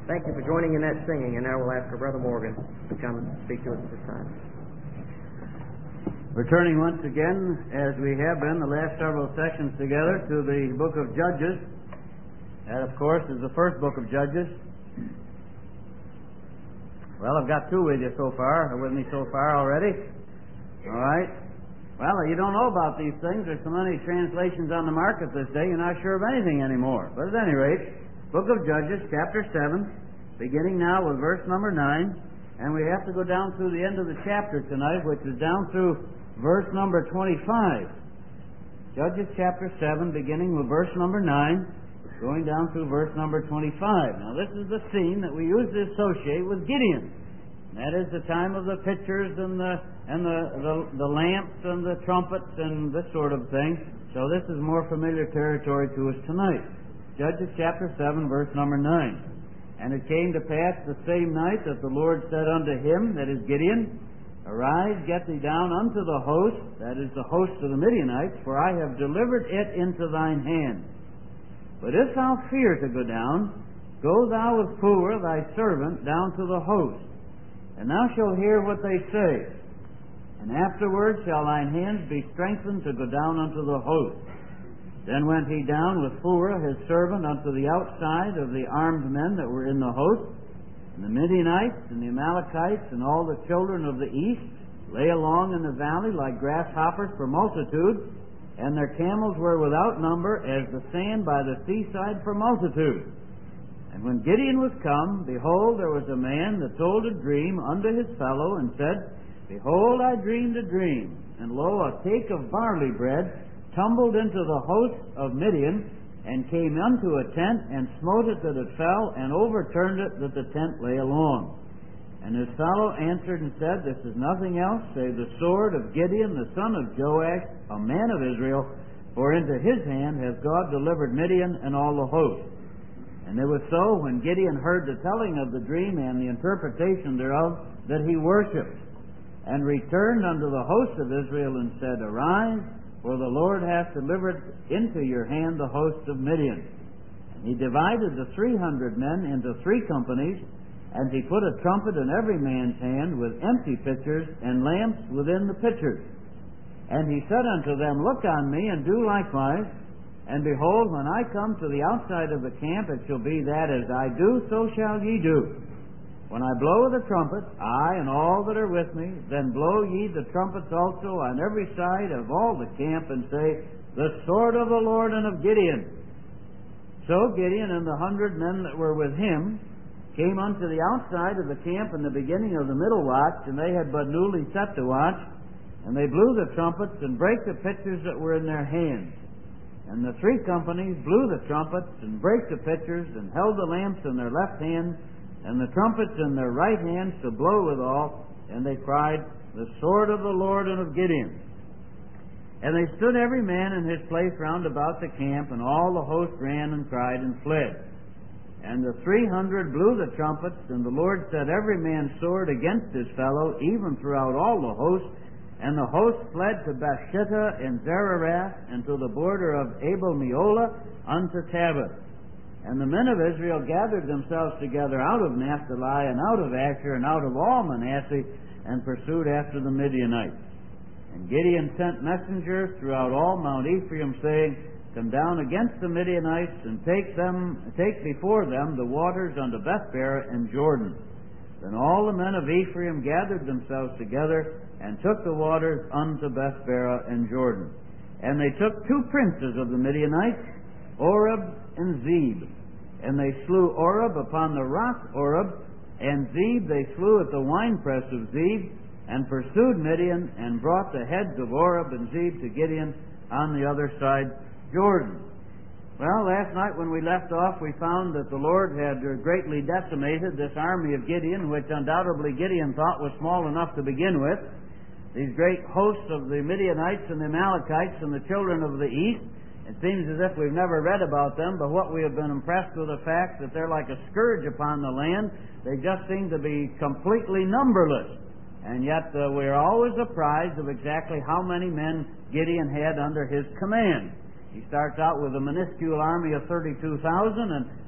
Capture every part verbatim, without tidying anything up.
Thank you for joining in that singing, and now we'll ask our Brother Morgan to come and speak to us at this time. Returning once again, as we have been the last several sessions together, to the book of Judges. That, of course, is the first book of Judges. Well, I've got two with you so far, or with me so far already. All right. Well, you don't know about these things. There's so many translations on the market this day, you're not sure of anything anymore. But at any rate, book of Judges, chapter seven, beginning now with verse number nine. And we have to go down through the end of the chapter tonight, which is down through verse number twenty-five. Judges chapter seven, beginning with verse number nine, going down through verse number twenty-five. Now, this is the scene that we usually associate with Gideon. That is the time of the pitchers and the and the, the, the lamps and the trumpets and this sort of thing. So this is more familiar territory to us tonight. Judges chapter seven, verse number nine. And it came to pass the same night that the Lord said unto him, that is Gideon, Arise, get thee down unto the host, that is the host of the Midianites, for I have delivered it into thine hand. But if thou fear to go down, go thou with Purah thy servant down to the host, and thou shalt hear what they say. And afterward shall thine hands be strengthened to go down unto the host. Then went he down with Purah his servant unto the outside of the armed men that were in the host. And the Midianites and the Amalekites and all the children of the east lay along in the valley like grasshoppers for multitude, and their camels were without number as the sand by the seaside for multitude. And when Gideon was come, behold, there was a man that told a dream unto his fellow, and said, Behold, I dreamed a dream, and lo, a cake of barley bread tumbled into the host of Midian, and came unto a tent, and smote it that it fell, and overturned it that the tent lay along. And his fellow answered and said, This is nothing else save the sword of Gideon the son of Joash, a man of Israel, for into his hand has God delivered Midian and all the host. And it was so, when Gideon heard the telling of the dream and the interpretation thereof, that he worshipped, and returned unto the host of Israel, and said, Arise, for the Lord hath delivered into your hand the host of Midian. And he divided the three hundred men into three companies, and he put a trumpet in every man's hand with empty pitchers, and lamps within the pitchers. And he said unto them, Look on me, and do likewise. And behold, when I come to the outside of the camp, it shall be that as I do, so shall ye do. When I blow the trumpet, I and all that are with me, then blow ye the trumpets also on every side of all the camp, and say, The sword of the Lord and of Gideon. So Gideon and the hundred men that were with him came unto the outside of the camp in the beginning of the middle watch, and they had but newly set the watch, and they blew the trumpets, and brake the pitchers that were in their hands. And the three companies blew the trumpets, and brake the pitchers, and held the lamps in their left hand, and the trumpets in their right hands to blow withal, and they cried, The sword of the Lord and of Gideon. And they stood every man in his place round about the camp, and all the host ran and cried and fled. And the three hundred blew the trumpets, and the Lord set every man's sword against his fellow, even throughout all the host. And the host fled to Bethshittah and Zarerath, and to the border of Abel-meholah unto Tabbath. And the men of Israel gathered themselves together out of Naphtali, and out of Asher, and out of all Manasseh, and pursued after the Midianites. And Gideon sent messengers throughout all Mount Ephraim, saying, Come down against the Midianites, and take them, take before them the waters unto Bethbara and Jordan. Then all the men of Ephraim gathered themselves together, and took the waters unto Bethbara and Jordan. And they took two princes of the Midianites, Oreb and Zeb. And they slew Oreb upon the rock Oreb, and Zeb they slew at the winepress of Zeb, and pursued Midian, and brought the heads of Oreb and Zeb to Gideon on the other side Jordan. Well, last night when we left off, we found that the Lord had greatly decimated this army of Gideon, which undoubtedly Gideon thought was small enough to begin with. These great hosts of the Midianites and the Amalekites and the children of the east. It seems as if we've never read about them, but what we have been impressed with the fact that they're like a scourge upon the land. They just seem to be completely numberless. And yet uh, we're always apprised of exactly how many men Gideon had under his command. He starts out with a minuscule army of thirty-two thousand, and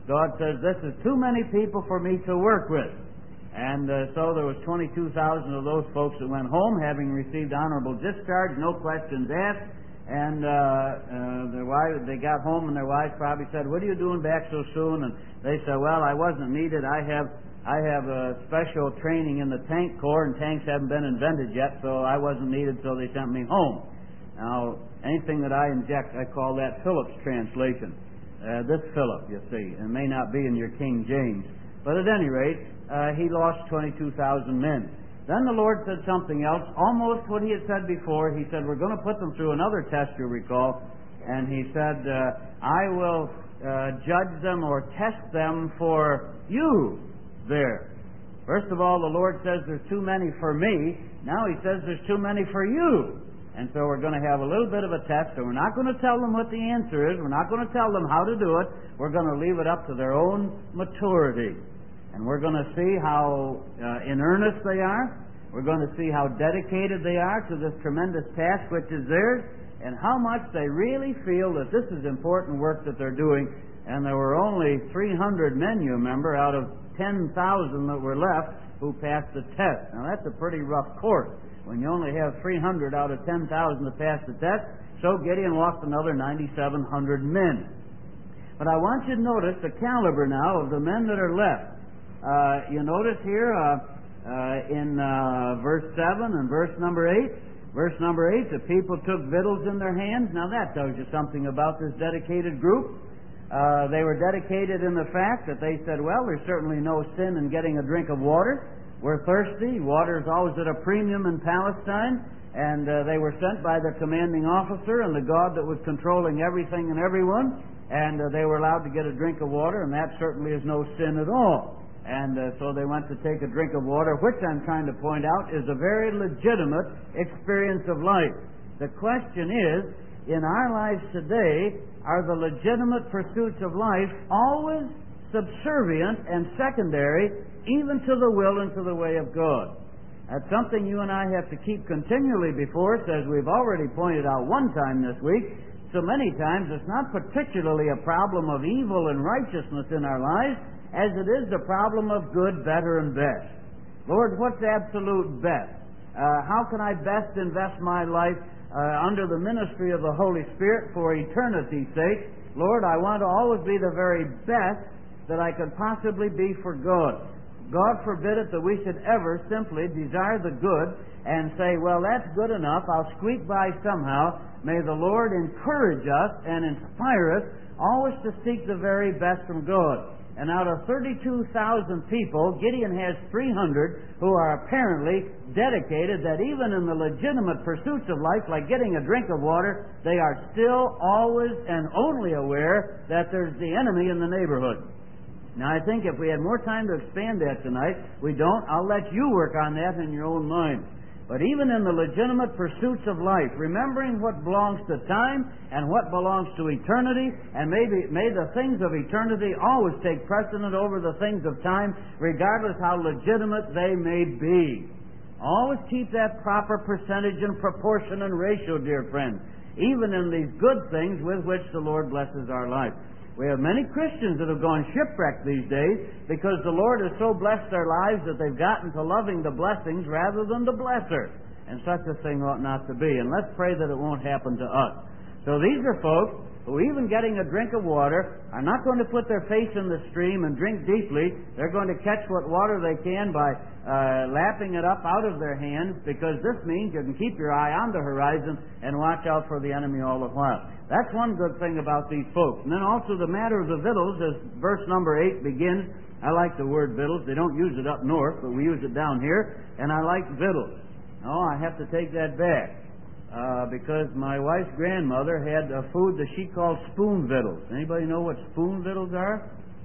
God says, this is too many people for me to work with. And uh, so there was twenty-two thousand of those folks that went home, having received honorable discharge, no questions asked. And uh, uh, their wives, they got home, and their wives probably said, "What are you doing back so soon?" And they said, "Well, I wasn't needed. I have I have a special training in the tank corps, and tanks haven't been invented yet, so I wasn't needed. So they sent me home." Now, anything that I inject, I call that Phillips translation. Uh, this Philip, you see, it may not be in your King James, but at any rate, uh, he lost twenty-two thousand men. Then the Lord said something else, almost what he had said before. He said, we're going to put them through another test, you recall. And he said, uh, I will uh, judge them or test them for you there. First of all, the Lord says there's too many for me. Now he says there's too many for you. And so we're going to have a little bit of a test, and we're not going to tell them what the answer is. We're not going to tell them how to do it. We're going to leave it up to their own maturity. And we're going to see how uh, in earnest they are. We're going to see how dedicated they are to this tremendous task which is theirs, and how much they really feel that this is important work that they're doing. And there were only three hundred men, you remember, out of ten thousand that were left who passed the test. Now that's a pretty rough course when you only have three hundred out of ten thousand to pass the test. So Gideon lost another ninety-seven hundred men. But I want you to notice the caliber now of the men that are left. Uh, you notice here uh, uh, in uh, verse seven and verse number eight. Verse number eight, the people took victuals in their hands. Now that tells you something about this dedicated group. Uh, they were dedicated in the fact that they said, well, there's certainly no sin in getting a drink of water. We're thirsty. Water is always at a premium in Palestine. And uh, they were sent by their commanding officer and the God that was controlling everything and everyone. And uh, they were allowed to get a drink of water, and that certainly is no sin at all. And uh, so they went to take a drink of water, which I'm trying to point out is a very legitimate experience of life. The question is, in our lives today, are the legitimate pursuits of life always subservient and secondary even to the will and to the way of God? That's something you and I have to keep continually before us, as we've already pointed out one time this week. So many times it's not particularly a problem of evil and righteousness in our lives, as it is the problem of good, better, and best. Lord, what's absolute best? Uh, how can I best invest my life uh, under the ministry of the Holy Spirit for eternity's sake? Lord, I want to always be the very best that I could possibly be for God. God forbid it that we should ever simply desire the good and say, well, that's good enough, I'll squeak by somehow. May the Lord encourage us and inspire us always to seek the very best from God. And out of thirty-two thousand people, Gideon has three hundred who are apparently dedicated that even in the legitimate pursuits of life, like getting a drink of water, they are still always and only aware that there's the enemy in the neighborhood. Now, I think if we had more time to expand that tonight, we don't. I'll let you work on that in your own mind. But even in the legitimate pursuits of life, remembering what belongs to time and what belongs to eternity, and maybe may the things of eternity always take precedent over the things of time, regardless how legitimate they may be. Always keep that proper percentage and proportion and ratio, dear friend, even in these good things with which the Lord blesses our life. We have many Christians that have gone shipwrecked these days because the Lord has so blessed their lives that they've gotten to loving the blessings rather than the blesser. And such a thing ought not to be. And let's pray that it won't happen to us. So these are folks who, even getting a drink of water, are not going to put their face in the stream and drink deeply. They're going to catch what water they can by uh, lapping it up out of their hands, because this means you can keep your eye on the horizon and watch out for the enemy all the while. That's one good thing about these folks. And then also the matter of the victuals, as verse number eight begins. I like the word victuals. They don't use it up north, but we use it down here. And I like victuals. Oh, I have to take that back. Uh, because my wife's grandmother had a food that she called spoon victuals. Anybody know what spoon victuals are?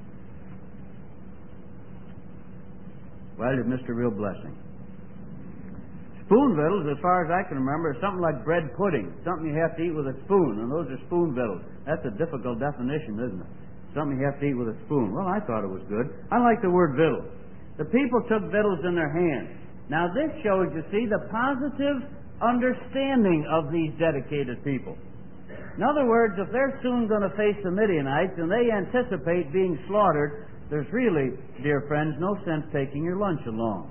Well, you've missed a real blessing. Spoon victuals, as far as I can remember, is something like bread pudding, something you have to eat with a spoon, and those are spoon victuals. That's a difficult definition, isn't it? Something you have to eat with a spoon. Well, I thought it was good. I like the word victuals. The people took victuals in their hands. Now, this shows, you see, the positive understanding of these dedicated people. In other words, if they're soon going to face the Midianites and they anticipate being slaughtered, there's really, dear friends, no sense taking your lunch along.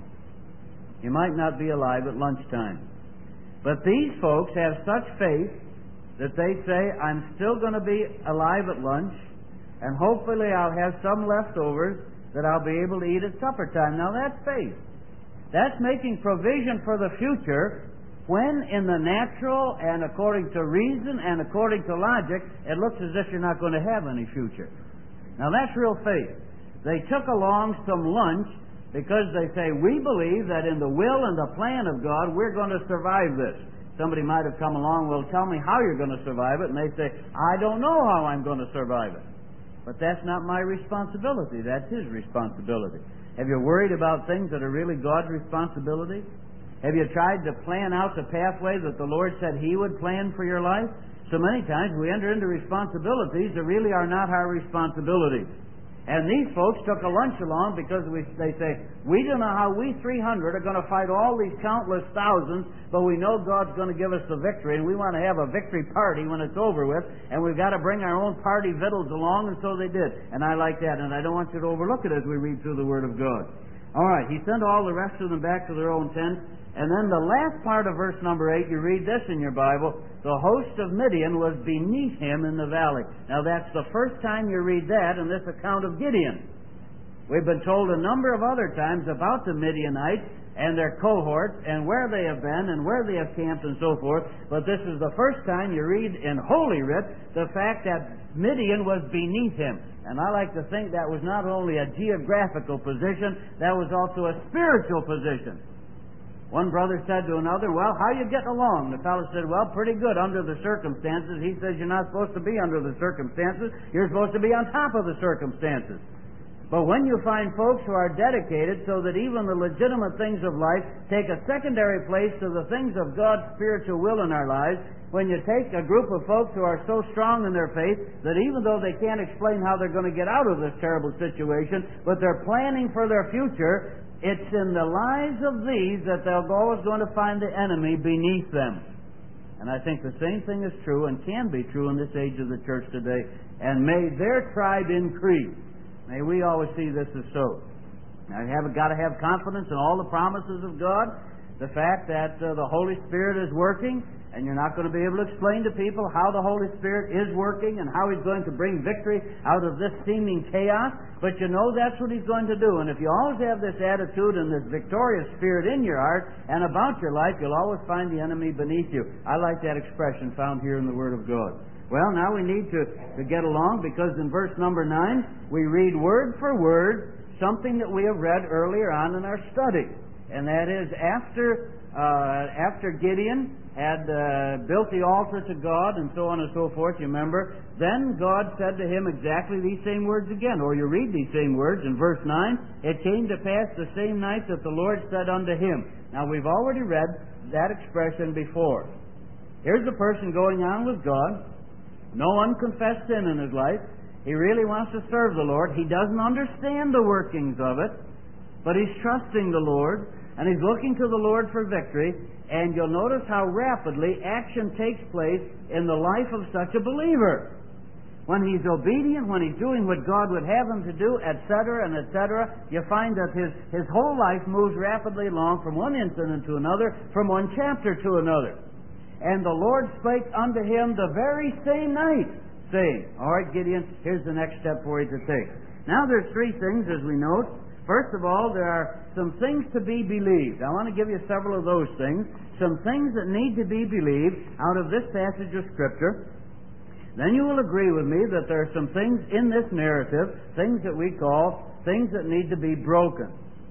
You might not be alive at lunchtime. But these folks have such faith that they say, I'm still going to be alive at lunch, and hopefully I'll have some leftovers that I'll be able to eat at supper time. Now that's faith. That's making provision for the future when in the natural and according to reason and according to logic, it looks as if you're not going to have any future. Now that's real faith. They took along some lunch because they say, we believe that in the will and the plan of God, we're going to survive this. Somebody might have come along, well, tell me how you're going to survive it, and they say, I don't know how I'm going to survive it. But that's not my responsibility. That's His responsibility. Have you worried about things that are really God's responsibility? Have you tried to plan out the pathway that the Lord said He would plan for your life? So many times we enter into responsibilities that really are not our responsibilities. And these folks took a lunch along because we, they say, we don't know how we three hundred are going to fight all these countless thousands, but we know God's going to give us the victory, and we want to have a victory party when it's over with, and we've got to bring our own party victuals along, and so they did. And I like that, and I don't want you to overlook it as we read through the Word of God. All right, He sent all the rest of them back to their own tents. And then the last part of verse number eight, you read this in your Bible, the host of Midian was beneath him in the valley. Now that's the first time you read that in this account of Gideon. We've been told a number of other times about the Midianites and their cohorts and where they have been and where they have camped and so forth, but this is the first time you read in Holy Writ the fact that Midian was beneath him. And I like to think that was not only a geographical position, that was also a spiritual position. One brother said to another, well, how you getting along? The fellow said, well, pretty good under the circumstances. He says, you're not supposed to be under the circumstances. You're supposed to be on top of the circumstances. But when you find folks who are dedicated so that even the legitimate things of life take a secondary place to the things of God's spiritual will in our lives, when you take a group of folks who are so strong in their faith that even though they can't explain how they're going to get out of this terrible situation, but they're planning for their future, it's in the lives of these that they're always going to find the enemy beneath them. And I think the same thing is true and can be true in this age of the church today. And may their tribe increase. May we always see this as so. Now, you have got to have confidence in all the promises of God. The fact that uh, the Holy Spirit is working, and you're not going to be able to explain to people how the Holy Spirit is working and how He's going to bring victory out of this seeming chaos, but you know that's what He's going to do. And if you always have this attitude and this victorious spirit in your heart and about your life, you'll always find the enemy beneath you. I like that expression found here in the Word of God. Well, now we need to, to get along, because in verse number nine, we read word for word something that we have read earlier on in our study. And that is after uh, after Gideon had uh, built the altar to God and so on and so forth, you remember, then God said to him exactly these same words again, or you read these same words in verse nine, it came to pass the same night that the Lord said unto him. Now we've already read that expression before. Here's a person going on with God, no unconfessed sin in his life. He really wants to serve the Lord. He doesn't understand the workings of it, but he's trusting the Lord, and he's looking to the Lord for victory. And you'll notice how rapidly action takes place in the life of such a believer. When he's obedient, when he's doing what God would have him to do, et cetera, and et cetera, you find that his, his whole life moves rapidly along from one incident to another, from one chapter to another. And the Lord spake unto him the very same night, saying, all right, Gideon, here's the next step for you to take. Now there's three things, as we note. First of all, there are some things to be believed. I want to give you several of those things. Some things that need to be believed out of this passage of Scripture. Then you will agree with me that there are some things in this narrative, things that we call things that need to be broken.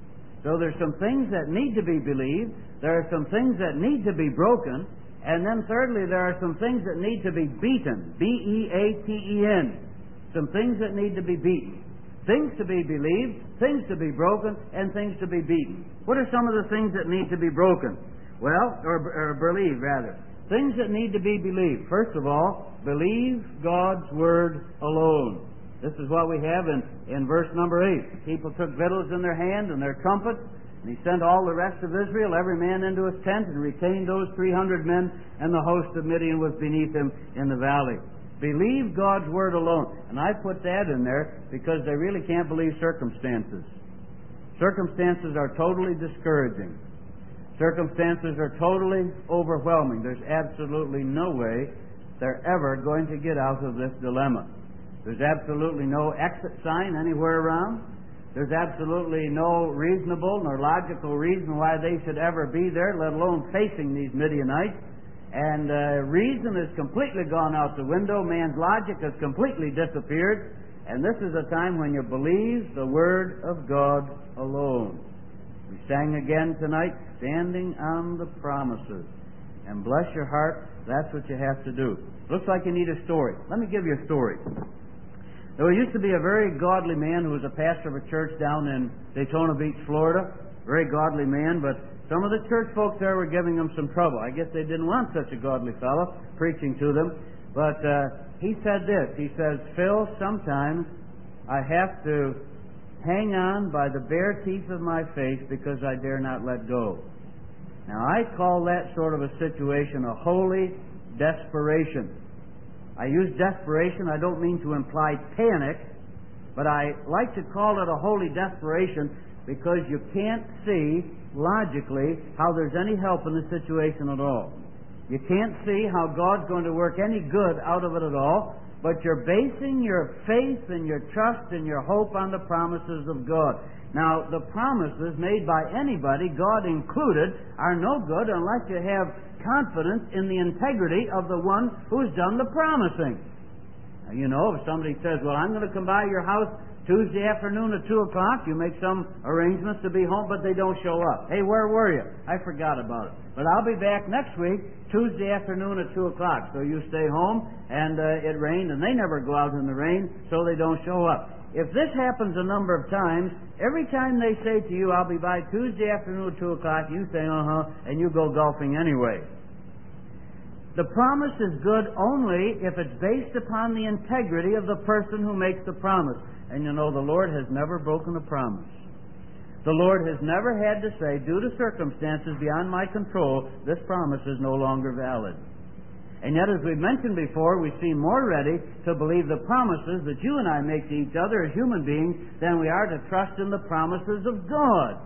So there's some things that need to be believed. There are some things that need to be broken. And then thirdly, there are some things that need to be beaten. B E A T E N. Some things that need to be beaten. Things to be believed, things to be broken, and things to be beaten. What are some of the things that need to be broken? Well, or, or believed, rather. Things that need to be believed. First of all, believe God's Word alone. This is what we have in, in verse number eight. People took victuals in their hand and their trumpets, And he sent all the rest of Israel, every man into his tent, and retained those three hundred men, and the host of Midian was beneath him in the valley. Believe God's word alone. And I put that in there because they really can't believe circumstances. Circumstances are totally discouraging. Circumstances are totally overwhelming. There's absolutely no way they're ever going to get out of this dilemma. There's absolutely no exit sign anywhere around. There's absolutely no reasonable nor logical reason why they should ever be there, let alone facing these Midianites. And uh, reason has completely gone out the window. Man's logic has completely disappeared. And this is a time when you believe the Word of God alone. We sang again tonight, standing on the promises. And bless your heart, that's what you have to do. Looks like you need a story. Let me give you a story. There used to be a very godly man who was a pastor of a church down in Daytona Beach, Florida. Very godly man, but some of the church folks there were giving him some trouble. I guess they didn't want such a godly fellow preaching to them. But uh, he said this. He says, Phil, sometimes I have to hang on by the bare teeth of my face because I dare not let go. Now, I call that sort of a situation a holy desperation. I use desperation. I don't mean to imply panic, but I like to call it a holy desperation because you can't see logically how there's any help in the situation at all. You can't see how God's going to work any good out of it at all, but you're basing your faith and your trust and your hope on the promises of God. Now, the promises made by anybody, God included, are no good unless you have confidence in the integrity of the one who's done the promising. Now, you know, if somebody says, well, I'm going to come by your house Tuesday afternoon at two o'clock, you make some arrangements to be home, but they don't show up. Hey, where were you? I forgot about it. But I'll be back next week, Tuesday afternoon at two o'clock. So you stay home, and uh, it rained, and they never go out in the rain, so they don't show up. If this happens a number of times, every time they say to you, I'll be by Tuesday afternoon at two o'clock, you say, uh-huh, and you go golfing anyway. The promise is good only if it's based upon the integrity of the person who makes the promise. And you know, the Lord has never broken a promise. The Lord has never had to say, due to circumstances beyond my control, this promise is no longer valid. And yet, as we've mentioned before, we seem more ready to believe the promises that you and I make to each other as human beings than we are to trust in the promises of God.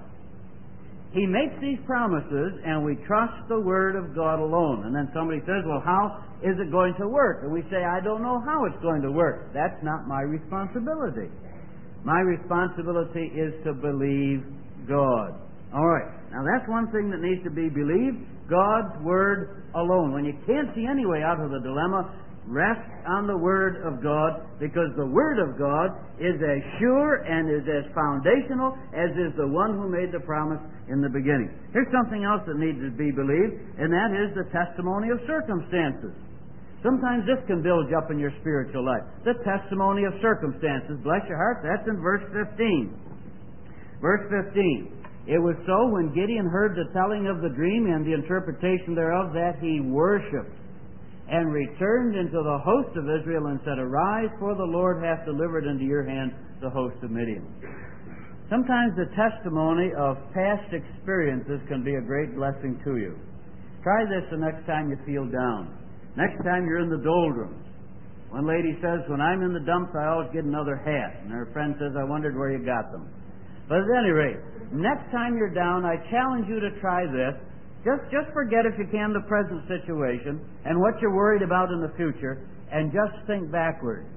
He makes these promises, and we trust the Word of God alone. And then somebody says, well, how is it going to work? And we say, I don't know how it's going to work. That's not my responsibility. My responsibility is to believe God. All right. Now, that's one thing that needs to be believed. God's Word alone. When you can't see any way out of the dilemma, rest on the Word of God, because the Word of God is as sure and is as foundational as is the one who made the promise in the beginning. Here's something else that needs to be believed, and that is the testimony of circumstances. Sometimes this can build you up in your spiritual life. The testimony of circumstances. Bless your heart, that's in verse fifteen. Verse fifteen. It was so when Gideon heard the telling of the dream and the interpretation thereof that he worshipped and returned into the host of Israel and said, Arise, for the Lord hath delivered into your hand the host of Midian. Sometimes the testimony of past experiences can be a great blessing to you. Try this the next time you feel down. Next time you're in the doldrums. One lady says, when I'm in the dumps, I always get another hat. And her friend says, I wondered where you got them. But at any rate, next time you're down, I challenge you to try this. Just, just forget, if you can, the present situation and what you're worried about in the future, and just think backward.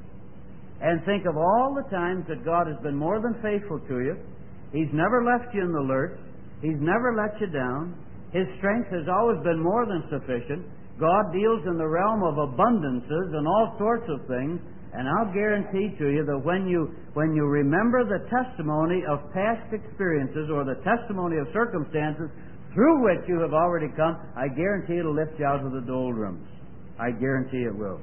And think of all the times that God has been more than faithful to you. He's never left you in the lurch. He's never let you down. His strength has always been more than sufficient. God deals in the realm of abundances and all sorts of things. And I'll guarantee to you that when you when you remember the testimony of past experiences or the testimony of circumstances through which you have already come, I guarantee it'll lift you out of the doldrums. I guarantee it will.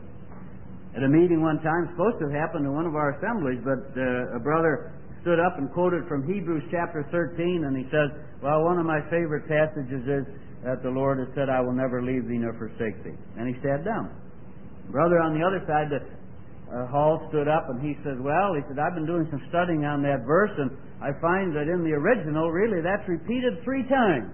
At a meeting one time, supposed to have happened in one of our assemblies, but uh, a brother stood up and quoted from Hebrews chapter thirteen, and he says, well, one of my favorite passages is that the Lord has said, I will never leave thee nor forsake thee. And he sat down. Brother on the other side, the uh, Hall stood up, and he said, well, he said, I've been doing some studying on that verse, and I find that in the original, really, that's repeated three times.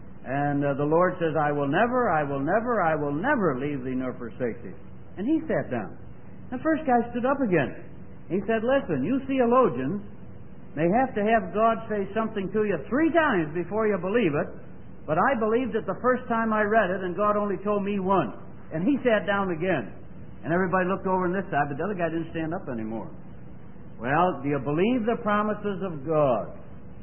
And uh, the Lord says, I will never, I will never, I will never leave thee nor forsake thee. And he sat down. The first guy stood up again. He said, listen, you theologians may have to have God say something to you three times before you believe it, but I believed it the first time I read it, and God only told me once. And he sat down again. And everybody looked over on this side, but the other guy didn't stand up anymore. Well, do you believe the promises of God?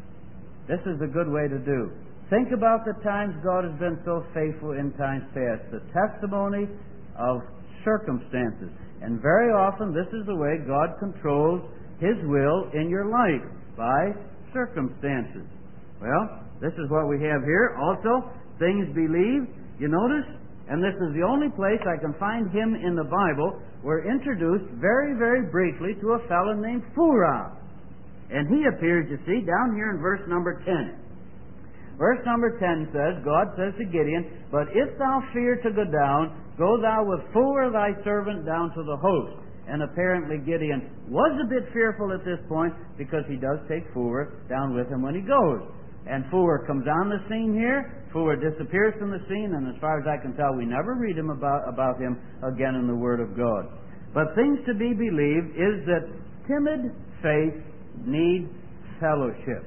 This is a good way to do. Think about the times God has been so faithful in times past. The testimony of circumstances. And very often this is the way God controls His will in your life, by circumstances. Well, this is what we have here. Also, things believed. You notice? And this is the only place I can find him in the Bible. We're introduced very, very briefly to a fellow named Phurah. And he appears, you see, down here in verse number ten. Verse number ten says, God says to Gideon, But if thou fear to go down, go thou with Phurah thy servant down to the host. And apparently Gideon was a bit fearful at this point, because he does take Phurah down with him when he goes. And Phurah comes on the scene here. Phurah disappears from the scene, and as far as I can tell, we never read him about, about him again in the Word of God. But things to be believed is that timid faith needs fellowship.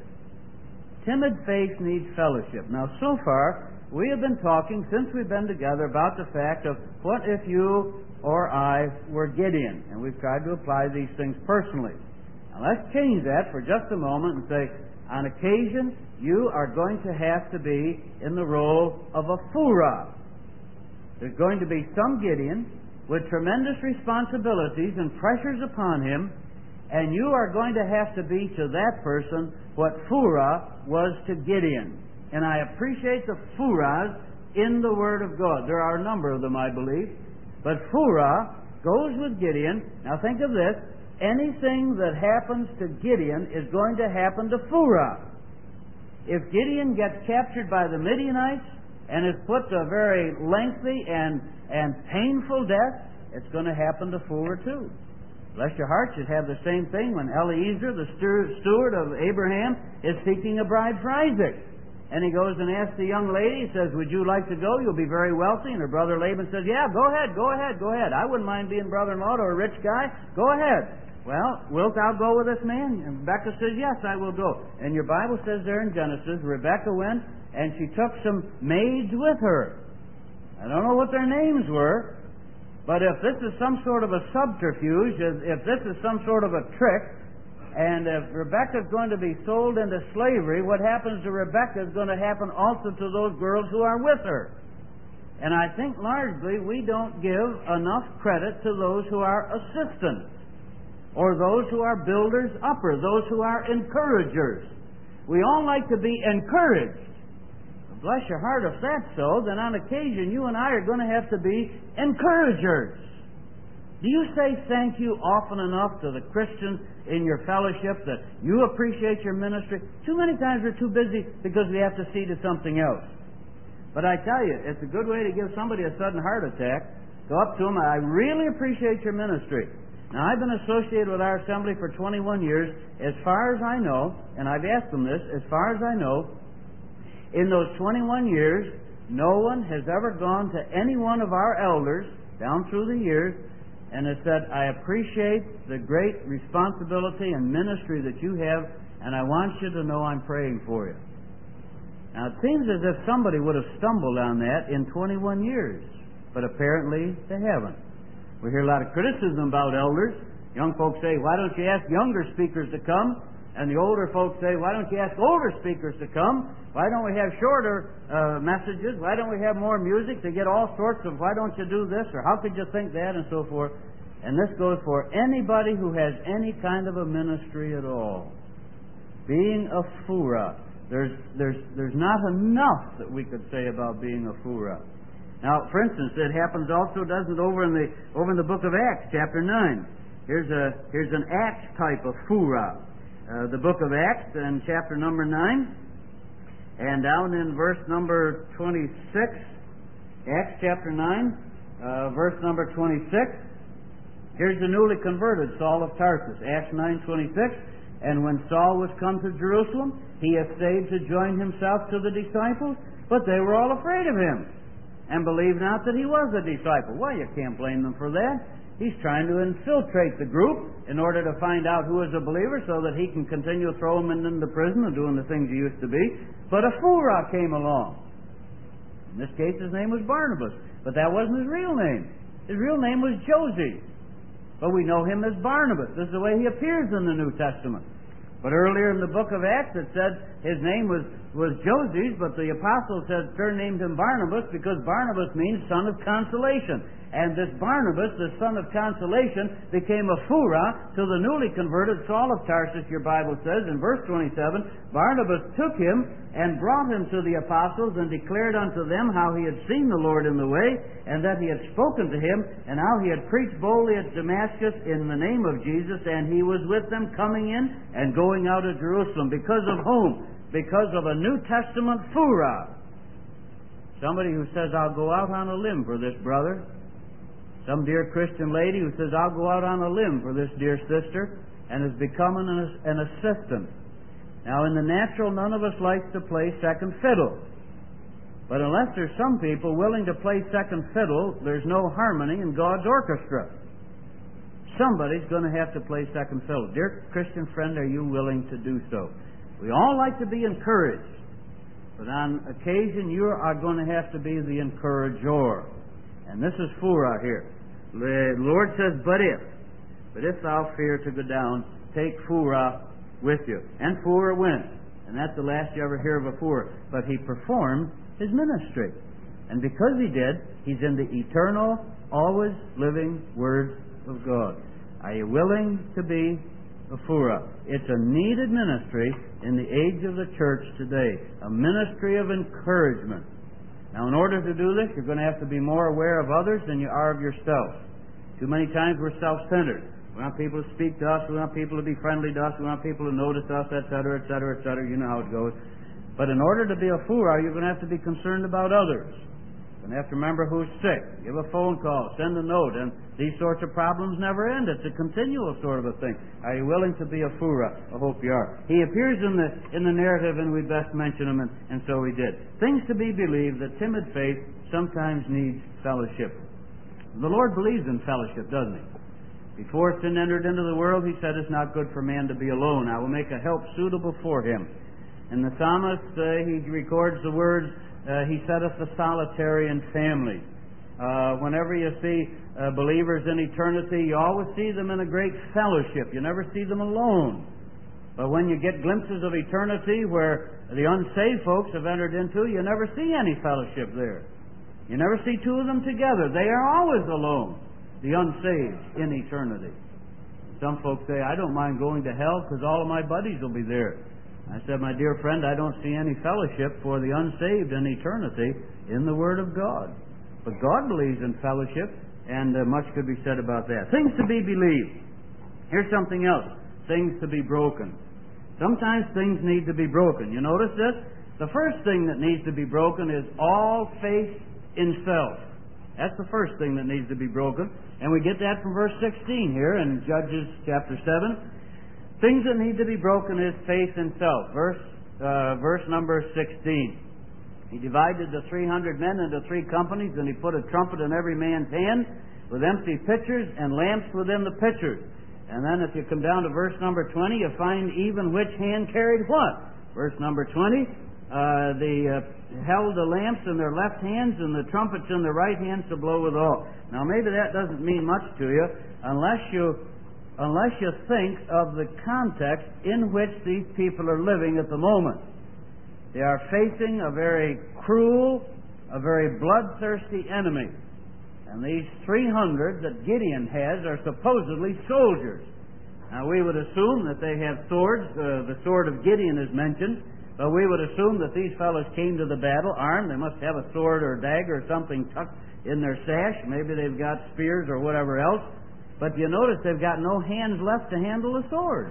Timid faith needs fellowship. Now, so far, we have been talking, since we've been together, about the fact of what if you or I were Gideon? And we've tried to apply these things personally. Now, let's change that for just a moment and say, on occasion, you are going to have to be in the role of a Phurah. There's going to be some Gideon with tremendous responsibilities and pressures upon him, and you are going to have to be to that person what Phurah was to Gideon. And I appreciate the Phurahs in the Word of God. There are a number of them, I believe. But Phurah goes with Gideon. Now think of this. Anything that happens to Gideon is going to happen to Phurah. If Gideon gets captured by the Midianites and is put to a very lengthy and, and painful death, it's going to happen to Phurah too. Bless your heart, you'd have the same thing when Eliezer, the steward of Abraham, is seeking a bride for Isaac. And he goes and asks the young lady, he says, would you like to go? You'll be very wealthy. And her brother Laban says, yeah, go ahead, go ahead, go ahead. I wouldn't mind being brother-in-law to a rich guy. Go ahead. Well, wilt thou go with this man? And Rebekah says, yes, I will go. And your Bible says there in Genesis, Rebekah went and she took some maids with her. I don't know what their names were, but if this is some sort of a subterfuge, if this is some sort of a trick, and if Rebekah is going to be sold into slavery, what happens to Rebekah is going to happen also to those girls who are with her. And I think largely we don't give enough credit to those who are assistants, or those who are builders upper, those who are encouragers. We all like to be encouraged. Bless your heart, if that's so, then on occasion you and I are going to have to be encouragers. Do you say thank you often enough to the Christians in your fellowship that you appreciate your ministry? Too many times we're too busy because we have to see to something else. But I tell you, it's a good way to give somebody a sudden heart attack. Go up to them, I really appreciate your ministry. Now, I've been associated with our assembly for twenty-one years. As far as I know, and I've asked them this, as far as I know, in those twenty-one years, no one has ever gone to any one of our elders down through the years and has said, I appreciate the great responsibility and ministry that you have, and I want you to know I'm praying for you. Now, it seems as if somebody would have stumbled on that in twenty-one years, but apparently they haven't. We hear a lot of criticism about elders. Young folks say, why don't you ask younger speakers to come? And the older folks say, why don't you ask older speakers to come? Why don't we have shorter uh, messages? Why don't we have more music to get all sorts of, why don't you do this? Or how could you think that? And so forth. And this goes for anybody who has any kind of a ministry at all. Being a Phurah. There's, there's, there's not enough that we could say about being a Phurah. Now, for instance, it happens also, doesn't it, over in the over in the book of Acts, chapter nine. Here's a here's an Acts type of Phurah. Uh, the book of Acts and chapter number nine, and down in verse number twenty-six, Acts chapter nine, uh, verse number twenty-six. Here's the newly converted Saul of Tarsus. Acts nine twenty-six. And when Saul was come to Jerusalem, he essayed to join himself to the disciples, but they were all afraid of him, and believed not that he was a disciple. Well, you can't blame them for that. He's trying to infiltrate the group in order to find out who is a believer so that he can continue to throw them into prison and doing the things he used to be. But a Phurah came along. In this case, his name was Barnabas, but that wasn't his real name. His real name was Joses, but we know him as Barnabas. This is the way he appears in the New Testament. But earlier in the book of Acts, it said his name was, was Joses, but the apostle said, surnamed him Barnabas because Barnabas means son of consolation. And this Barnabas, the son of consolation, became a Phurah to the newly converted Saul of Tarsus, your Bible says, in verse twenty-seven. Barnabas took him and brought him to the apostles and declared unto them how he had seen the Lord in the way, and that he had spoken to him, and how he had preached boldly at Damascus in the name of Jesus, and he was with them coming in and going out of Jerusalem. Because of whom? Because of a New Testament Phurah. Somebody who says, I'll go out on a limb for this brother. Some dear Christian lady who says, I'll go out on a limb for this dear sister, and is becoming an, an assistant. Now, in the natural, none of us likes to play second fiddle. But unless there's some people willing to play second fiddle, there's no harmony in God's orchestra. Somebody's going to have to play second fiddle. Dear Christian friend, are you willing to do so? We all like to be encouraged, but on occasion you are going to have to be the encourager. And this is Phurah here. The Lord says, but if, but if thou fear to go down, take Phurah with you. And Phurah went. And that's the last you ever hear of a Phurah. But he performed his ministry. And because he did, he's in the eternal, always living Word of God. Are you willing to be a Phurah? It's a needed ministry in the age of the church today. A ministry of encouragement. Now, in order to do this, you're going to have to be more aware of others than you are of yourself. Too many times we're self-centered. We want people to speak to us. We want people to be friendly to us. We want people to notice us, et cetera, et cetera, et cetera. You know how it goes. But in order to be a Phurah, you're going to have to be concerned about others. You're going to have to remember who's sick. Give a phone call. Send a note. And these sorts of problems never end. It's a continual sort of a thing. Are you willing to be a Phurah? I hope you are. He appears in the in the narrative, and we best mention him, and, and so we did. Things to be believed that timid faith sometimes needs fellowship. The Lord believes in fellowship, doesn't he? Before sin entered into the world, he said it's not good for man to be alone. I will make a help suitable for him. And the psalmist, uh, he records the words, uh, he setteth the solitary in family. Uh, whenever you see uh, believers in eternity, you always see them in a great fellowship. You never see them alone. But when you get glimpses of eternity where the unsaved folks have entered into, you never see any fellowship there. You never see two of them together. They are always alone, the unsaved in eternity. Some folks say, I don't mind going to hell because all of my buddies will be there. I said, my dear friend, I don't see any fellowship for the unsaved in eternity in the Word of God. But God believes in fellowship, and uh, much could be said about that. Things to be believed. Here's something else. Things to be broken. Sometimes things need to be broken. You notice this? The first thing that needs to be broken is all faith in self. That's the first thing that needs to be broken. And we get that from verse sixteen here in Judges chapter seven. Things that need to be broken is faith in self. Verse, uh, verse number sixteen. He divided the three hundred men into three companies, and he put a trumpet in every man's hand with empty pitchers and lamps within the pitchers. And then if you come down to verse number twenty, you find even which hand carried what. Verse number twenty, uh, they uh, held the lamps in their left hands and the trumpets in their right hands to blow withal. Now maybe that doesn't mean much to you unless you unless you think of the context in which these people are living at the moment. They are facing a very cruel, a very bloodthirsty enemy. And these three hundred that Gideon has are supposedly soldiers. Now we would assume that they have swords. Uh, the sword of Gideon is mentioned. But we would assume that these fellows came to the battle armed. They must have a sword or a dagger or something tucked in their sash. Maybe they've got spears or whatever else. But you notice they've got no hands left to handle a sword.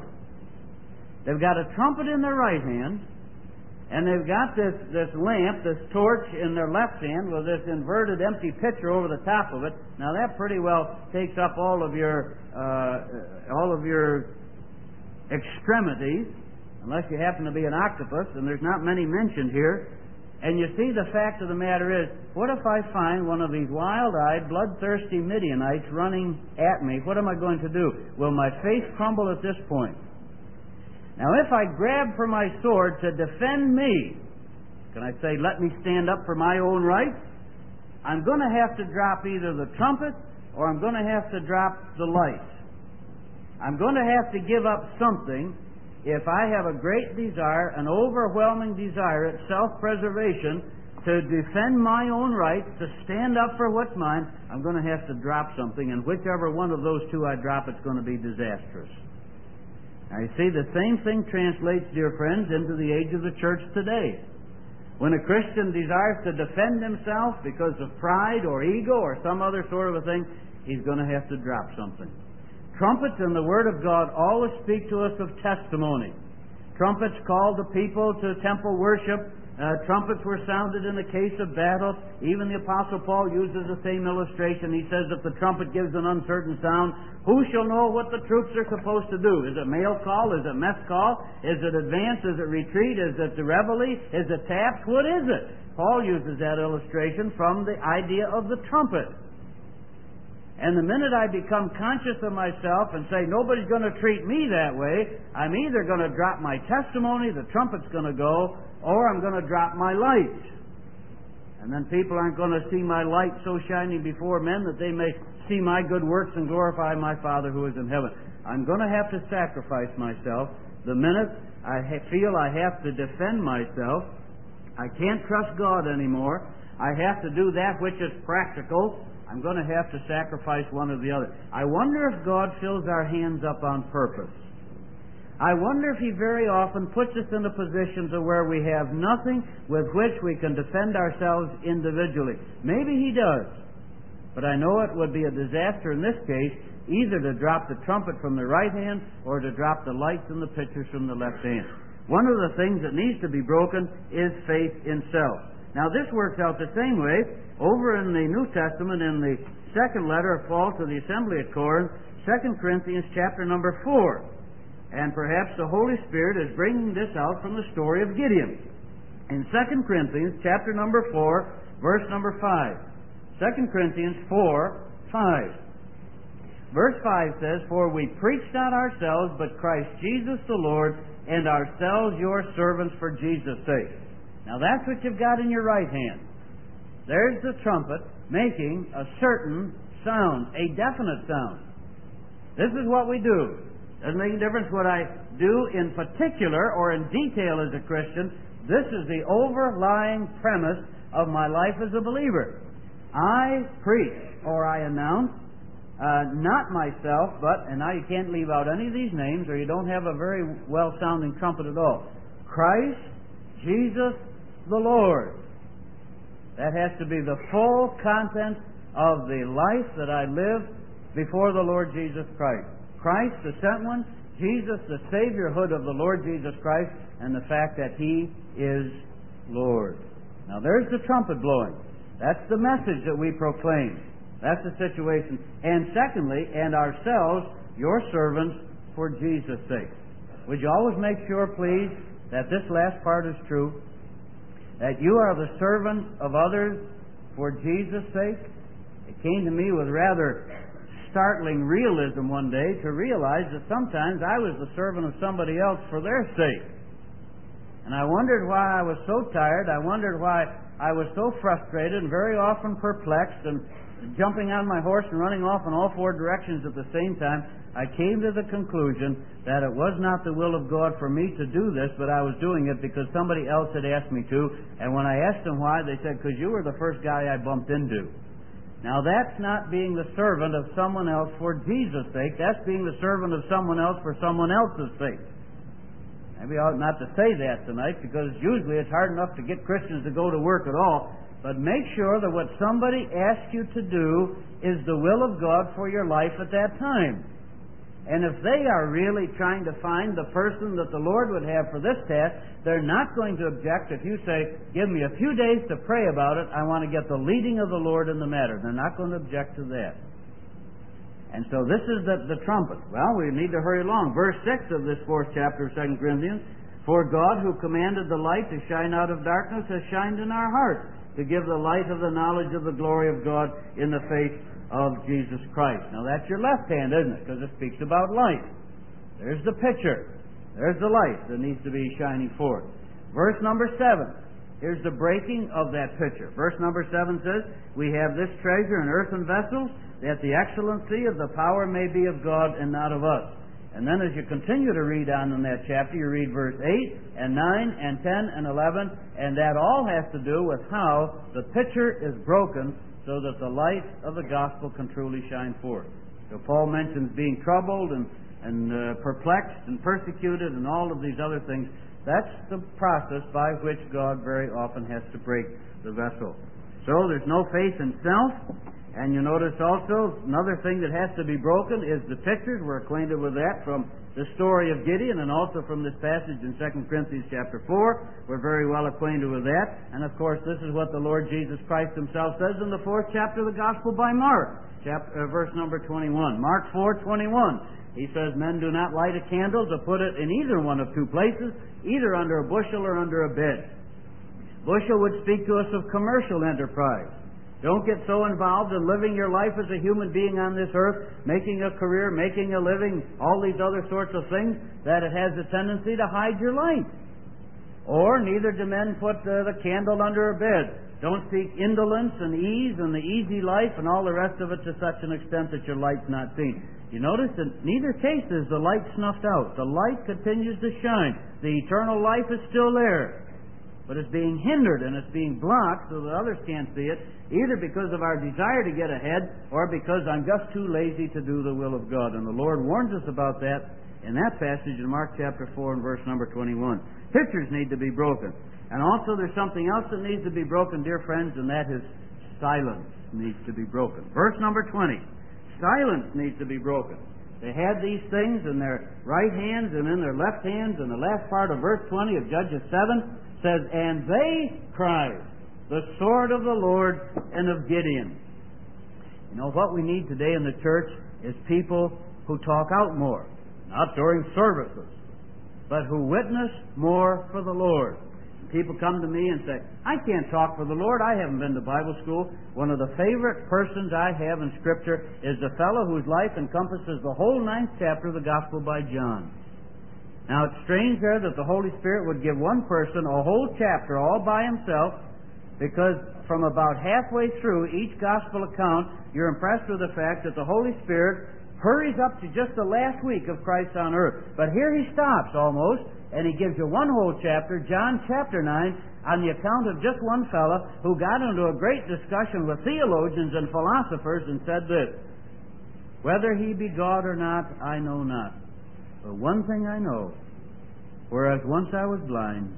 They've got a trumpet in their right hand, and they've got this, this lamp, this torch in their left hand with this inverted empty pitcher over the top of it. Now that pretty well takes up all of your uh, all of your extremities, unless you happen to be an octopus, and there's not many mentioned here. And you see, the fact of the matter is, what if I find one of these wild-eyed, bloodthirsty Midianites running at me? What am I going to do? Will my faith crumble at this point? Now, if I grab for my sword to defend me, can I say, let me stand up for my own rights? I'm going to have to drop either the trumpet or I'm going to have to drop the light. I'm going to have to give up something if I have a great desire, an overwhelming desire at self-preservation to defend my own rights, to stand up for what's mine. I'm going to have to drop something, and whichever one of those two I drop, it's going to be disastrous. Now, you see, the same thing translates, dear friends, into the age of the church today. When a Christian desires to defend himself because of pride or ego or some other sort of a thing, he's going to have to drop something. Trumpets in the Word of God always speak to us of testimony. Trumpets called the people to temple worship. Uh, trumpets were sounded in the case of battle. Even the Apostle Paul uses the same illustration. He says, if the trumpet gives an uncertain sound, who shall know what the troops are supposed to do? Is it mail call? Is it mess call? Is it advance? Is it retreat? Is it the reveille? Is it taps? What is it? Paul uses that illustration from the idea of the trumpet. And the minute I become conscious of myself and say, nobody's going to treat me that way, I'm either going to drop my testimony, the trumpet's going to go, or I'm going to drop my light. And then people aren't going to see my light so shining before men that they may see my good works and glorify my Father who is in heaven. I'm going to have to sacrifice myself. The minute I ha- feel I have to defend myself, I can't trust God anymore. I have to do that which is practical. I'm going to have to sacrifice one or the other. I wonder if God fills our hands up on purpose. I wonder if He very often puts us in a position to where we have nothing with which we can defend ourselves individually. Maybe He does. But I know it would be a disaster in this case, either to drop the trumpet from the right hand or to drop the lights and the pictures from the left hand. One of the things that needs to be broken is faith in self. Now, this works out the same way over in the New Testament in the second letter of Paul to the assembly at Corinth, Second Corinthians chapter number four. And perhaps the Holy Spirit is bringing this out from the story of Gideon. In Second Corinthians chapter number four, verse number five. Second Corinthians four, five. Verse five says, for we preach not ourselves, but Christ Jesus the Lord, and ourselves your servants for Jesus' sake. Now that's what you've got in your right hand. There's the trumpet making a certain sound, a definite sound. This is what we do. Doesn't make a difference what I do in particular or in detail as a Christian. This is the overlying premise of my life as a believer. I preach or I announce, uh, not myself, but, and now you can't leave out any of these names or you don't have a very well-sounding trumpet at all. Christ, Jesus, the Lord. That has to be the full content of the life that I live before the Lord Jesus Christ. Christ, the sent one, Jesus, the Saviorhood of the Lord Jesus Christ, and the fact that He is Lord. Now there's the trumpet blowing. That's the message that we proclaim. That's the situation. And secondly, and ourselves, your servants, for Jesus' sake. Would you always make sure, please, that this last part is true? That you are the servant of others for Jesus' sake? It came to me with rather startling realism one day to realize that sometimes I was the servant of somebody else for their sake. And I wondered why I was so tired. I wondered why I was so frustrated and very often perplexed and jumping on my horse and running off in all four directions at the same time. I came to the conclusion that it was not the will of God for me to do this, but I was doing it because somebody else had asked me to. And when I asked them why, they said, because you were the first guy I bumped into. Now that's not being the servant of someone else for Jesus' sake. That's being the servant of someone else for someone else's sake. Maybe I ought not to say that tonight, because usually it's hard enough to get Christians to go to work at all. But make sure that what somebody asks you to do is the will of God for your life at that time. And if they are really trying to find the person that the Lord would have for this task, they're not going to object if you say, give me a few days to pray about it. I want to get the leading of the Lord in the matter. They're not going to object to that. And so this is the, the trumpet. Well, we need to hurry along. Verse six of this fourth chapter of Second Corinthians, for God, who commanded the light to shine out of darkness, has shined in our hearts to give the light of the knowledge of the glory of God in the face of Jesus Christ. Now that's your left hand, isn't it? Because it speaks about light. There's the picture. There's the light that needs to be shining forth. Verse number seven. Here's the breaking of that picture. Verse number seven says, we have this treasure in earthen vessels, that the excellency of the power may be of God and not of us. And then as you continue to read on in that chapter, you read verse eight and nine and ten and eleven, and that all has to do with how the picture is broken so that the light of the gospel can truly shine forth. So Paul mentions being troubled and, and uh, perplexed and persecuted and all of these other things. That's the process by which God very often has to break the vessel. So there's no faith in self. And you notice also another thing that has to be broken is the pictures. We're acquainted with that from the story of Gideon and also from this passage in Second Corinthians chapter four. We're very well acquainted with that. And of course, this is what the Lord Jesus Christ himself says in the fourth chapter of the Gospel by Mark, chapter, uh, verse number twenty-one. Mark four twenty-one. He says, men do not light a candle to put it in either one of two places, either under a bushel or under a bed. Bushel would speak to us of commercial enterprise. Don't get so involved in living your life as a human being on this earth, making a career, making a living, all these other sorts of things, that it has a tendency to hide your light. Or neither do men put uh, the candle under a bed. Don't seek indolence and ease and the easy life and all the rest of it to such an extent that your light's not seen. You notice in neither case is the light snuffed out. The light continues to shine. The eternal life is still there. But it's being hindered and it's being blocked so that others can't see it, either because of our desire to get ahead or because I'm just too lazy to do the will of God. And the Lord warns us about that in that passage in Mark chapter four and verse number twenty-one. Pictures need to be broken. And also there's something else that needs to be broken, dear friends, and that is silence needs to be broken. Verse number twenty. Silence needs to be broken. They had these things in their right hands and in their left hands, and the last part of verse twenty of Judges seven says, and they cried, the sword of the Lord and of Gideon. You know, what we need today in the church is people who talk out more, not during services, but who witness more for the Lord. People come to me and say, I can't talk for the Lord. I haven't been to Bible school. One of the favorite persons I have in Scripture is the fellow whose life encompasses the whole ninth chapter of the Gospel by John. Now, it's strange there that the Holy Spirit would give one person a whole chapter all by himself, because from about halfway through each Gospel account, you're impressed with the fact that the Holy Spirit hurries up to just the last week of Christ on earth. But here he stops almost, and he gives you one whole chapter, John chapter nine, on the account of just one fellow who got into a great discussion with theologians and philosophers and said this, whether he be God or not, I know not. But one thing I know, whereas once I was blind,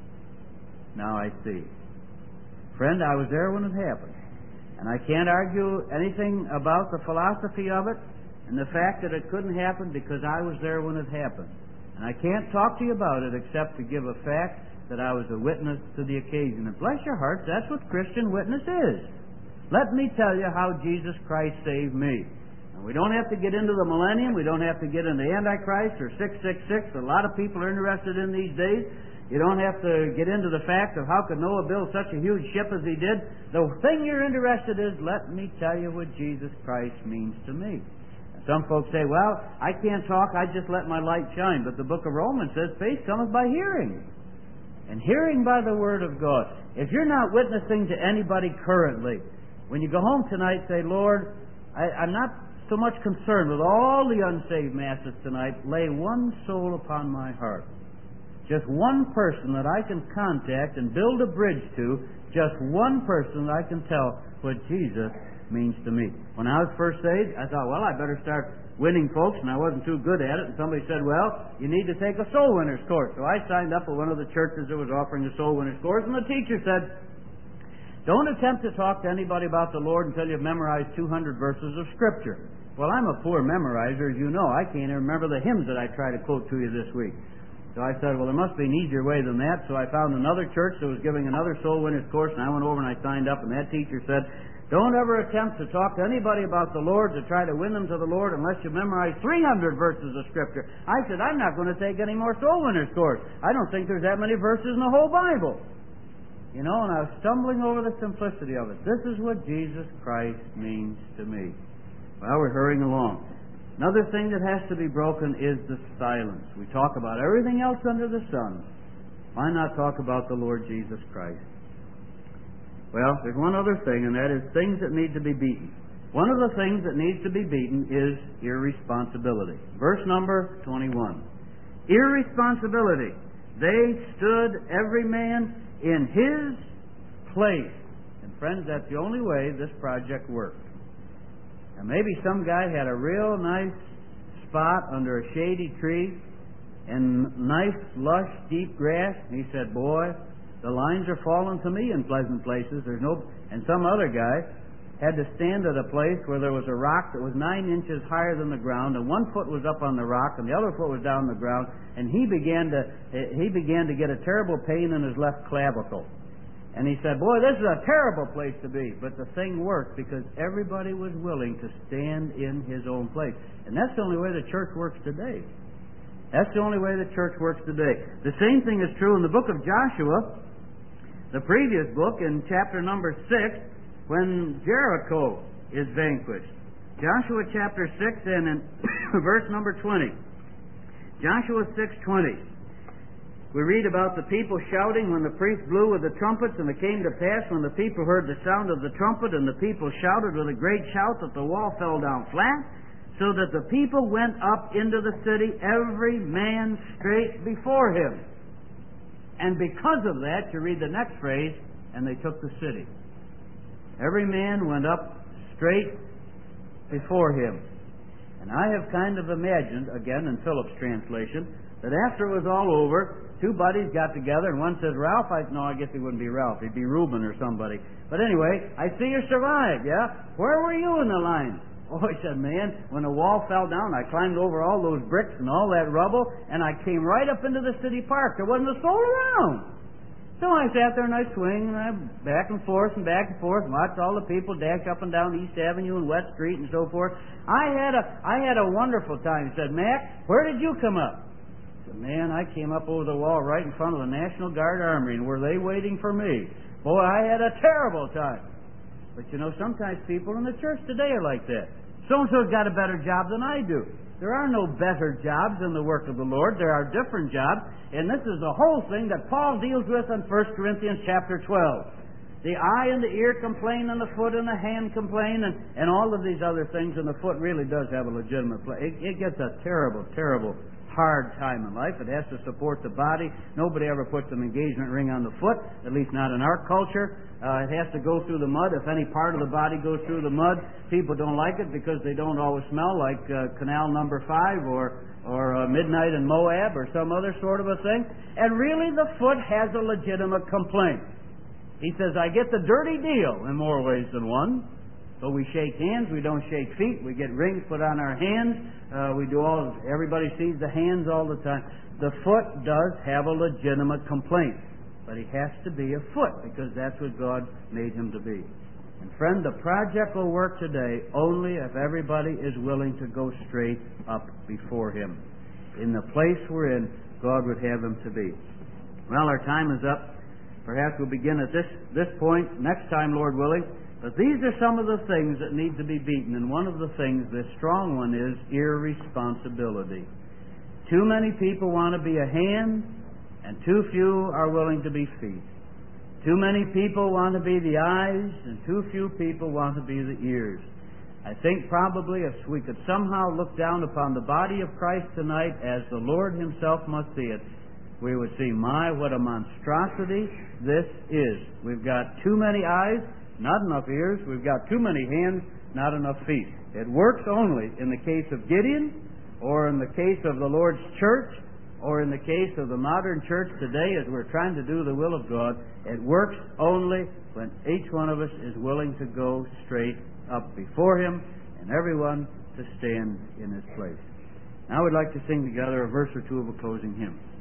now I see. Friend, I was there when it happened. And I can't argue anything about the philosophy of it and the fact that it couldn't happen because I was there when it happened. And I can't talk to you about it except to give a fact that I was a witness to the occasion. And bless your hearts, that's what Christian witness is. Let me tell you how Jesus Christ saved me. And we don't have to get into the millennium. We don't have to get into Antichrist or six six six. A lot of people are interested in these days. You don't have to get into the fact of how could Noah build such a huge ship as he did. The thing you're interested in is, let me tell you what Jesus Christ means to me. Some folks say, well, I can't talk, I just let my light shine. But the book of Romans says, faith cometh by hearing. And hearing by the word of God. If you're not witnessing to anybody currently, when you go home tonight, say, Lord, I, I'm not so much concerned with all the unsaved masses tonight. Lay one soul upon my heart. Just one person that I can contact and build a bridge to. Just one person that I can tell what Jesus means to me. When I was first saved, I thought, well, I better start winning folks, and I wasn't too good at it. And somebody said, well, you need to take a soul winner's course. So I signed up at one of the churches that was offering a soul winner's course, and the teacher said, don't attempt to talk to anybody about the Lord until you've memorized two hundred verses of Scripture. Well, I'm a poor memorizer, as you know. I can't even remember the hymns that I try to quote to you this week. So I said, well, there must be an easier way than that. So I found another church that was giving another soul winner's course, and I went over and I signed up, and that teacher said, Don't ever attempt to talk to anybody about the Lord, to try to win them to the Lord, unless you memorize three hundred verses of Scripture. I said, I'm not going to take any more soul winners course. I don't think there's that many verses in the whole Bible. You know, and I was stumbling over the simplicity of it. This is what Jesus Christ means to me. Well, we're hurrying along. Another thing that has to be broken is the silence. We talk about everything else under the sun. Why not talk about the Lord Jesus Christ? Well, there's one other thing, and that is things that need to be beaten. One of the things that needs to be beaten is irresponsibility. Verse number twenty-one. Irresponsibility. They stood every man in his place. And friends, that's the only way this project worked. Now maybe some guy had a real nice spot under a shady tree and nice, lush, deep grass, and he said, boy, the lines are falling to me in pleasant places. There's no, and some other guy had to stand at a place where there was a rock that was nine inches higher than the ground, and one foot was up on the rock, and the other foot was down on the ground, and he began to he began to get a terrible pain in his left clavicle. And he said, boy, this is a terrible place to be. But the thing worked because everybody was willing to stand in his own place. And that's the only way the church works today. That's the only way the church works today. The same thing is true in the book of Joshua, the previous book, in chapter number six, when Jericho is vanquished. Joshua chapter six and in verse number twenty. Joshua six twenty. We read about the people shouting when the priest blew with the trumpets, and it came to pass when the people heard the sound of the trumpet, and the people shouted with a great shout, that the wall fell down flat, so that the people went up into the city, every man straight before him. And because of that, you read the next phrase, and they took the city. Every man went up straight before him. And I have kind of imagined, again in Phillips' translation, that after it was all over, two buddies got together, and one says, Ralph, I, no, I guess he wouldn't be Ralph, he'd be Reuben or somebody. But anyway, I see you survived, yeah? Where were you in the line? Oh, he said, man, when the wall fell down, I climbed over all those bricks and all that rubble, and I came right up into the city park. There wasn't a soul around. So I sat there and I swing, and I back and forth and back and forth, and watched all the people dash up and down East Avenue and West Street and so forth. I had a I had a wonderful time. He said, Mac, where did you come up? I said, man, I came up over the wall right in front of the National Guard Armory, and were they waiting for me? Boy, I had a terrible time. But you know, sometimes people in the church today are like that. So-and-so's got a better job than I do. There are no better jobs in the work of the Lord. There are different jobs. And this is the whole thing that Paul deals with in First Corinthians chapter twelve. The eye and the ear complain, and the foot and the hand complain, and, and all of these other things, and the foot really does have a legitimate place. It, it gets a terrible, terrible hard time in life. It has to support the body. Nobody ever puts an engagement ring on the foot, at least not in our culture. Uh, it has to go through the mud. If any part of the body goes through the mud, people don't like it because they don't always smell like uh, Canal Number Five or or uh, Midnight in Moab or some other sort of a thing. And really, the foot has a legitimate complaint. He says, I get the dirty deal in more ways than one. So we shake hands, we don't shake feet, we get rings put on our hands, uh, we do all, everybody sees the hands all the time. The foot does have a legitimate complaint, but he has to be a foot because that's what God made him to be. And friend, the project will work today only if everybody is willing to go straight up before him. In the place we're in, God would have him to be. Well, our time is up. Perhaps we'll begin at this, this point next time, Lord willing. But these are some of the things that need to be beaten, and one of the things, the strong one, is irresponsibility. Too many people want to be a hand, and too few are willing to be feet. Too many people want to be the eyes, and too few people want to be the ears. I think probably if we could somehow look down upon the body of Christ tonight as the Lord himself must see it, we would see, my, what a monstrosity this is. We've got too many eyes, not enough ears. We've got too many hands, not enough feet. It works only in the case of Gideon, or in the case of the Lord's church, or in the case of the modern church today as we're trying to do the will of God. It works only when each one of us is willing to go straight up before him, and everyone to stand in his place. Now we'd like to sing together a verse or two of a closing hymn.